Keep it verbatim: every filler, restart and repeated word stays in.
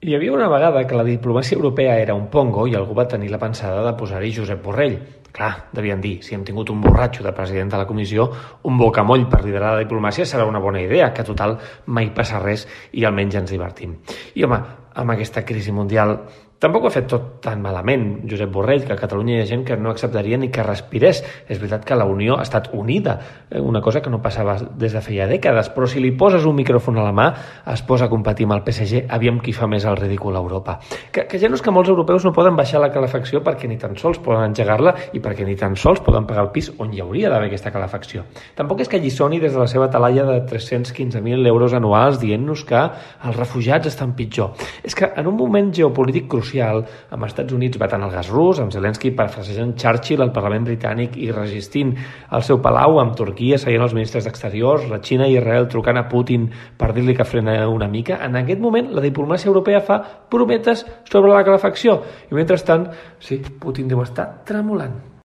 Hi havia una vegada que la diplomàcia europea era un pongo i algú va tenir la pensada de posar-hi Josep Borrell. Clar, devien dir, si hem tingut un borratxo de president de la comissió, un bocamoll per liderar la diplomàcia serà una bona idea, que total mai passa res i almenys ens divertim. I home, amb aquesta crisi mundial tampoc ho ha fet tot tan malament Josep Borrell, que a Catalunya hi ha gent que no acceptaria ni que respirés. És veritat que la Unió ha estat unida, una cosa que no passava des de feia dècades, però si li poses un micròfon a la mà es posa a competir amb el P S G, aviam qui fa més el ridícul a Europa. Que, que ja no és que molts europeus no poden baixar la calefacció perquè ni tan sols poden engegar-la i perquè ni tan sols poden pagar el pis on hi hauria d'haver aquesta calefacció. Tampoc és que alliçoni des de la seva talaia de tres-cents quinze mil euros anuals dient-nos que els refugiats estan pitjor. És que en un moment geopolític crucial amb els Estats Units batant el gas rus, amb Zelensky parafrasejant Churchill al Parlament britànic i resistint al seu palau, amb Turquia seient els ministres d'Exteriors, la Xina i Israel trucant a Putin per dir-li que frena una mica, en aquest moment la diplomàcia europea fa prometes sobre la calefacció. I mentrestant, sí, Putin deu estar tremolant.